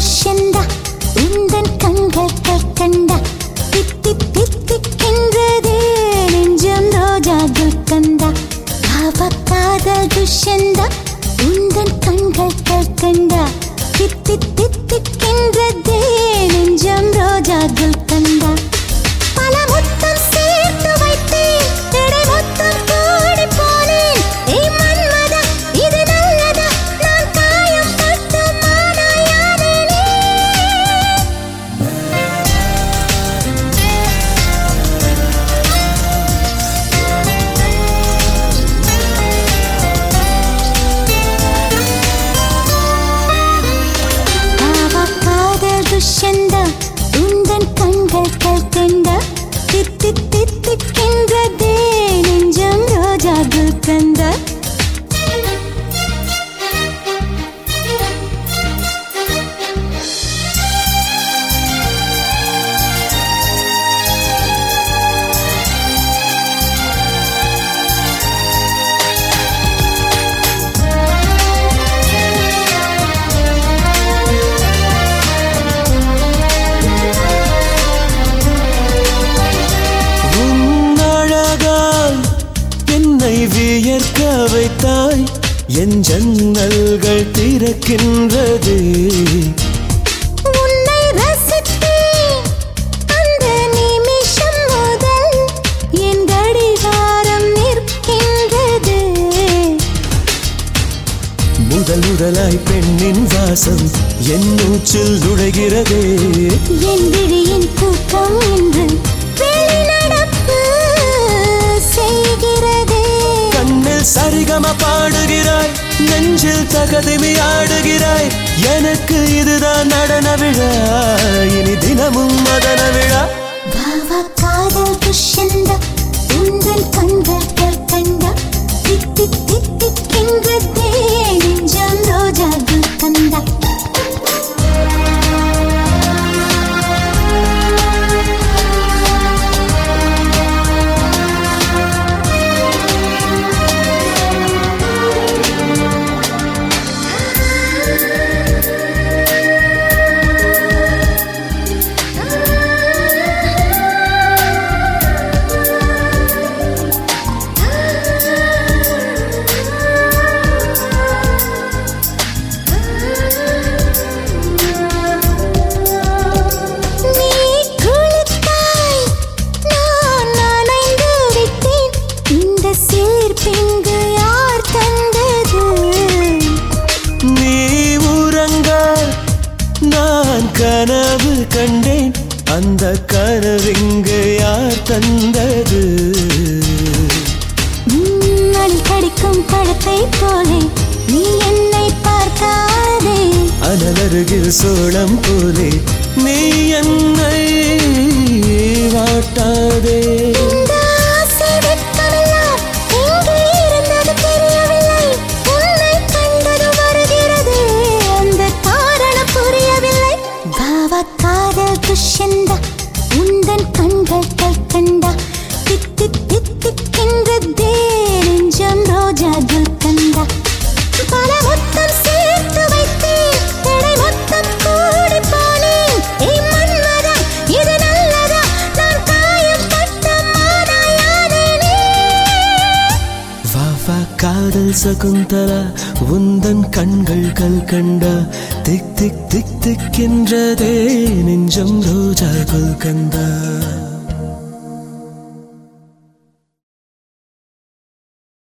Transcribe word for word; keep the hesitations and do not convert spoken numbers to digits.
துஷ்யந்தா உந்தன் கண்கள் கண்கண்டா தித்தி தித்திக்கின்றதே நெஞ்சம் ரோஜா குல்கந்தா பாவ காதல் துஷ்யந்தா உந்தன் கண்கள் கண்கண்டா தித்தி தித்திக்கின்றதே நெஞ்சம் ரோஜா குல்கந்தா பல முத்தம் சேர்த்து வைத்தேன் எடை மொத்தம் கூடி போனேன் ஏ மன்மதா இது நல்லதா நான் காயம் பட்ட மானாயானேனே பாவ காதல் துஷ்யந்தா உந்தன் கண்கள் கண்கண்டா தித்தி தித்திக்கின்றதே நெஞ்சம் ரோஜா குல்கந்தா வியர்க்க வைத்தாய் என் ஜன்னல்கள் திறக்கின்றது உன்னை ரசித்தேன் அந்த நிமிஷம் முதல் என் கடிகாரம் நிற்கின்றது முதல் முதலாய் பெண்ணின் வாசம் என் மூச்சில் நுழைகிறதே என் விழியின் தூக்கம் என்று வெளிநடப்பு செய்கிறதே கண்ணில் சரிகம பாடுகிறாய் நெஞ்சில் தகதிமி ஆடுகிறாய் எனக்கு இதுதான் நடன விழா இனி தினமும் மதன விழா பாவ காதல் துஷ்யந்தா உந்தன் கண்கள் கண்கண்டா தித்தி தித்திக்கின்றதே நெஞ்சம் ரோஜா குல்கந்தா கனவு கண்டேன் அந்த கனவிங்கு யார் தந்தது கடிக்கும் பழத்தை போலே நீ என்னை பார்க்காதே அனலருகில் சோளம் போலே நீ என்னை வாட்டாதே துஷ்யந்தா உந்தன் கண்கள் கண்கண்டா தித்தி தித்திக்கின்றதே நெஞ்சம் ரோஜா குல்கந்தா பல முத்தம் சேர்த்து வைத்தேன் எடை மொத்தம் கூடி போனேன் ஏ மன்மதா இது நல்லதா நான் காயம் பட்ட மானாயானேனே வா வா காதல் சகுந்தலா உந்தன் கண்கள் கல்கண்டா திக் திக் திக் திக்கின்றதே நெஞ்சம் ரோஜா குல்கந்தா